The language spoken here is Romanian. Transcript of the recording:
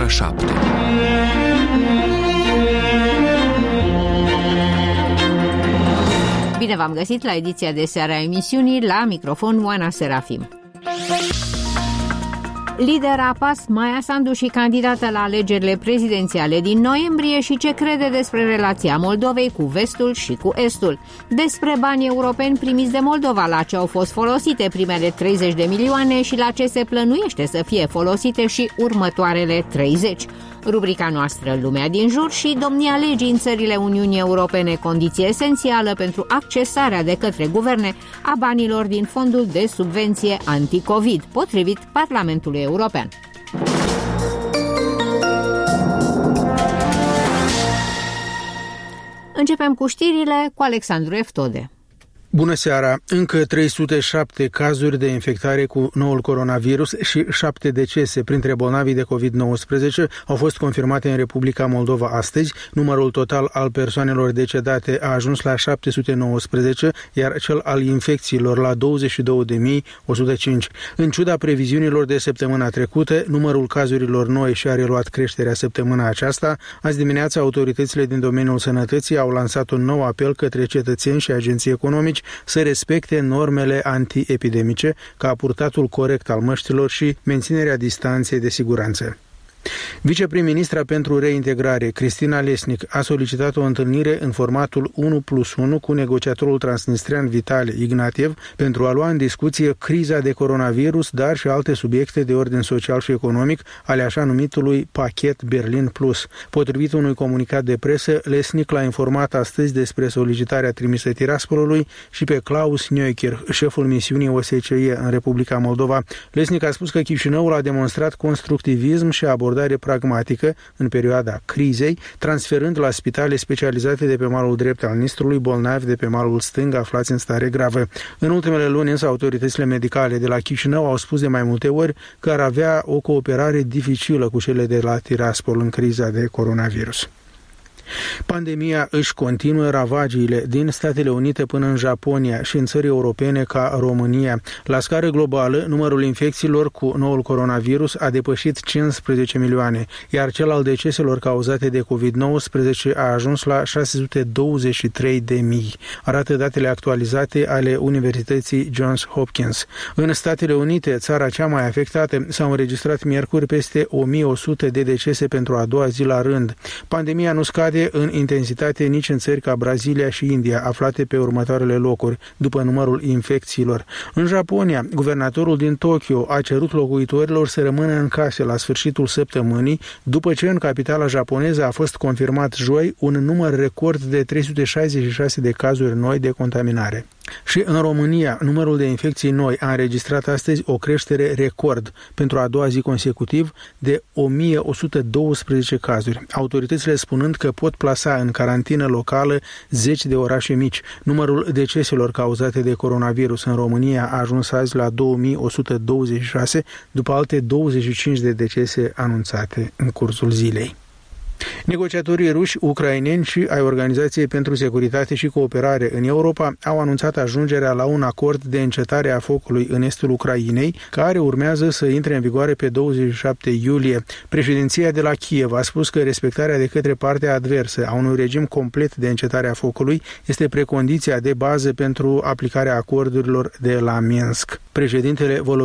ora 7. Bine v-am găsit la ediția de seară a emisiunii, la microfon Oana Serafim. Lidera PAS, Maia Sandu, și candidată la alegerile prezidențiale din noiembrie, și ce crede despre relația Moldovei cu vestul și cu estul. Despre banii europeni primiți de Moldova, la ce au fost folosite primele 30 de milioane și la ce se plănuiește să fie folosite și următoarele 30. Rubrica noastră Lumea din jur și domnia legii în țările Uniunii Europene, condiție esențială pentru accesarea de către guverne a banilor din fondul de subvenție anti-Covid, potrivit Parlamentului European. Începem cu știrile cu Alexandru Eftode. Bună seara! Încă 307 cazuri de infectare cu noul coronavirus și 7 decese printre bolnavii de COVID-19 au fost confirmate în Republica Moldova astăzi. Numărul total al persoanelor decedate a ajuns la 719, iar cel al infecțiilor la 22.105. În ciuda previziunilor de săptămâna trecută, numărul cazurilor noi și-a reluat creșterea săptămâna aceasta. Azi dimineața, autoritățile din domeniul sănătății au lansat un nou apel către cetățeni și agenții economici să respecte normele antiepidemice, ca purtatul corect al măștilor și menținerea distanței de siguranță. Viceprim-ministra pentru reintegrare, Cristina Lesnic, a solicitat o întâlnire în formatul 1+1 cu negociatorul transnistrean Vitali Ignatiev pentru a lua în discuție criza de coronavirus, dar și alte subiecte de ordin social și economic ale așa numitului pachet Berlin Plus. Potrivit unui comunicat de presă, Lesnic l-a informat astăzi despre solicitarea trimisă Tiraspolului și pe Klaus Neuker, șeful misiunii OSCE în Republica Moldova. Lesnic a spus că Chișinăul a demonstrat constructivism și abordare pragmatică în perioada crizei, transferând la spitale specializate de pe malul drept al Nistrului bolnavi de pe malul stâng aflați în stare gravă. În ultimele luni, însă, autoritățile medicale de la Chișinău au spus de mai multe ori că ar avea o cooperare dificilă cu cele de la Tiraspol în criza de coronavirus. Pandemia își continuă ravagiile din Statele Unite până în Japonia și în țări europene ca România. La scară globală, numărul infecțiilor cu noul coronavirus a depășit 15 milioane, iar cel al deceselor cauzate de COVID-19 a ajuns la 623.000, arată datele actualizate ale Universității Johns Hopkins. În Statele Unite, țara cea mai afectată, s-au înregistrat miercuri peste 1100 de decese pentru a doua zi la rând. Pandemia nu scade în intensitate nici în țări ca Brazilia și India, aflate pe următoarele locuri, după numărul infecțiilor. În Japonia, guvernatorul din Tokyo a cerut locuitorilor să rămână în case la sfârșitul săptămânii, după ce în capitala japoneză a fost confirmat joi un număr record de 366 de cazuri noi de contaminare. Și în România, numărul de infecții noi a înregistrat astăzi o creștere record pentru a doua zi consecutiv de 1112 cazuri, autoritățile spunând că pot plasa în carantină locală 10 de orașe mici. Numărul deceselor cauzate de coronavirus în România a ajuns azi la 2126, după alte 25 de decese anunțate în cursul zilei. Negociatorii ruși, ucraineni și ai Organizației pentru Securitate și Cooperare în Europa au anunțat ajungerea la un acord de încetare a focului în estul Ucrainei, care urmează să intre în vigoare pe 27 iulie. Președinția de la Kiev a spus că respectarea de către partea adversă a unui regim complet de încetare a focului este precondiția de bază pentru aplicarea acordurilor de la Minsk. Președintele